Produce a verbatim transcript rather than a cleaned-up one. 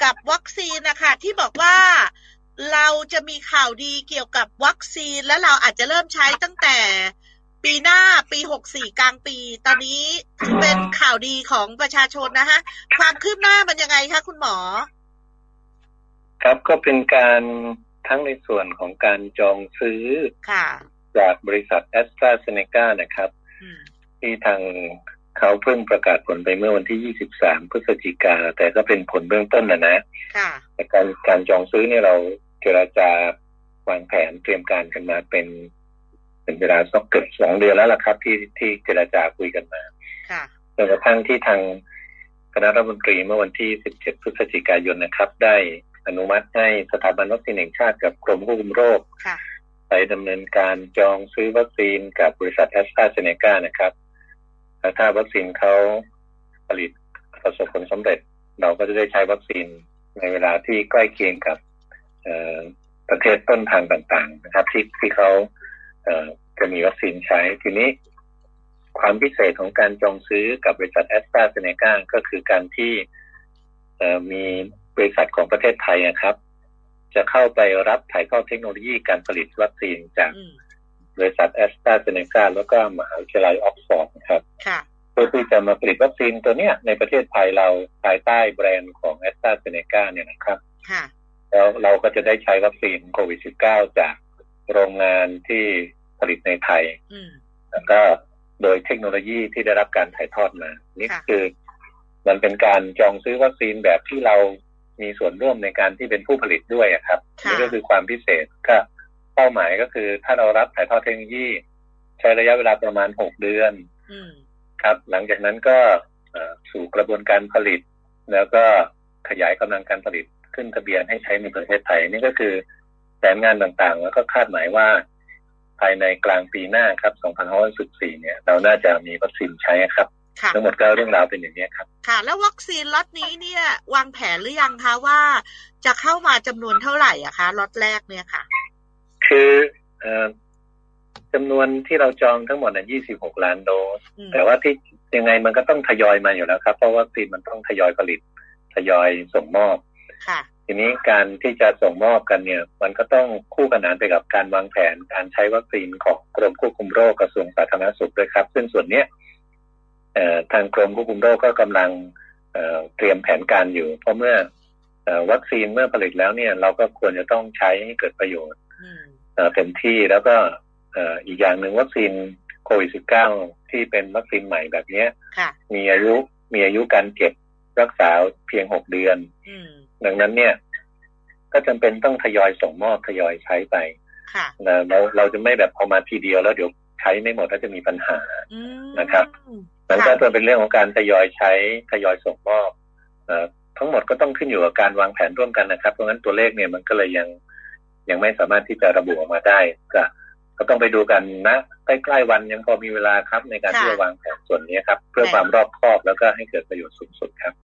กับวัคซีนนะคะที่บอกว่าเราจะมีข่าวดีเกี่ยวกับวัคซีนและเราอาจจะเริ่มใช้ตั้งแต่ปีหน้าปีหกสิบสี่กลางปีตอนนี้เป็นข่าวดีของประชาชนนะฮะความคืบหน้ามันยังไงคะคุณหมอครับก็เป็นการทั้งในส่วนของการจองซื้อจากบริษัท AstraZeneca นะครับที่ทางเขาเพิ่งประกาศผลไปเมื่อวันที่ยี่สิบสามพฤศจิกายนแต่ก็เป็นผลเบื้องต้นนะนะแต่การการจองซื้อเนี่ยเราเจรจาวางแผนเตรียมการกันมาเป็นเป็นเวลาสักเกือบสองเดือนแล้วล่ะครับที่ที่เจรจาคุยกันมาจนกระทั่งที่ทางคณะรัฐมนตรีเมื่อวันที่สิบเจ็ดพฤศจิกายนนะครับได้อนุมัติให้สถาบันวัคซีนแห่งชาติกับกรมควบคุมโรคไปดำเนินการจองซื้อวัคซีนกับบริษัท AstraZeneca นะครับถ้าวัคซีนเขาผลิตประสบผลสำเร็จเราก็จะได้ใช้วัคซีนในเวลาที่ใกล้เคียงกับประเทศต้นทางต่างๆนะครับที่ที่เขาจะมีวัคซีนใช้ทีนี้ความพิเศษของการจองซื้อกับบริษัท AstraZeneca ก็คือการที่มีบริษัทของประเทศไทยนะครับจะเข้าไปรับถ่ายทอดเทคโนโลยีการผลิตวัคซีนจากบริษัท AstraZeneca แล้วก็มหาวิทยาลัยออกซฟอร์ดนะครับเพื่อที่จะมาผลิตวัคซีนตัวเนี้ยในประเทศไทยเราภายใต้แบรนด์ของ AstraZeneca เนี่ยนะครับแล้วเราก็จะได้ใช้วัคซีนโควิด สิบเก้า จากโรงงานที่ผลิตในไทยแล้วก็โดยเทคโนโลยีที่ได้รับการถ่ายทอดมานี่คือมันเป็นการจองซื้อวัคซีนแบบที่เรามีส่วนร่วมในการที่เป็นผู้ผลิตด้วยครับนี่ก็คือความพิเศษก็เป้าหมายก็คือถ้าเรารับถ่ายทอดเทคโนโลยีใช้ระยะเวลาประมาณหกเดือนครับหลังจากนั้นก็สู่กระบวนการผลิตแล้วก็ขยายกำลังการผลิตขึ้นทะเบียนให้ใช้ในประเทศไทยนี่ก็คือแผนงานต่างๆแล้วก็คาดหมายว่าภายในกลางปีหน้าครับสองพันห้าร้อยสิบสี่เนี่ยเราน่าจะมีวัคซีนใช้ครับทั้งหมดก็เรื่องราวเป็นอย่างนี้ครับค่ะแล้ววัคซีนล็อตนี้เนี่ยวางแผนหรือยังคะว่าจะเข้ามาจำนวนเท่าไหร่อะคะล็อตแรกเนี่ยค่ะคือเอ่อจำนวนที่เราจองทั้งหมดน่ะยี่สิบหกล้านโดสแต่ว่าที่ยังไงมันก็ต้องทยอยมาอยู่แล้วครับเพราะวัคซีนมันต้องทยอยผลิตทยอยส่งมอบค่ะทีนี้การที่จะส่งมอบกันเนี่ยมันก็ต้องคู่ขนานไปกับการวางแผนการใช้วัคซีนของกรมควบคุมโรคกระทรวงสาธารณสุขด้วยครับซึ่งส่วนเนี้ยเอ่อทางกรมควบคุมโรคก็กำลังเอ่อเตรียมแผนการอยู่เพราะเมื่อเอ่อวัคซีนเมื่อผลิตแล้วเนี่ยเราก็ควรจะต้องใช้ให้เกิดประโยชน์เอ่อเต็มที่แล้วก็เอ่ออีกอย่างหนึ่งวัคซีนโควิด สิบเก้า ที่เป็นวัคซีนใหม่แบบนี้มีอายุมีอายุการเก็บรักษาเพียงหกเดือนดังนั้นเนี่ยก็จำเป็นต้องทยอยส่งมอบทยอยใช้ไปนะเราเราจะไม่แบบพอมาทีเดียวแล้วเดี๋ยวใช้ไม่หมดแล้วจะมีปัญหานะครับนั่นก็จะเป็นเรื่องของการทยอยใช้ทยอยส่งมอบทั้งหมดก็ต้องขึ้นอยู่กับการวางแผนร่วมกันนะครับเพราะงั้นตัวเลขเนี่ยมันก็เลยยังยังไม่สามารถที่จะระบุออกมาได้ก็ก็ต้องไปดูกันนะใกล้ๆวันยังพอมีเวลาครับในการที่จะวางแผนส่วนนี้ครับเพื่อความรอบคอบแล้วก็ให้เกิดประโยชน์สูงสุดครับ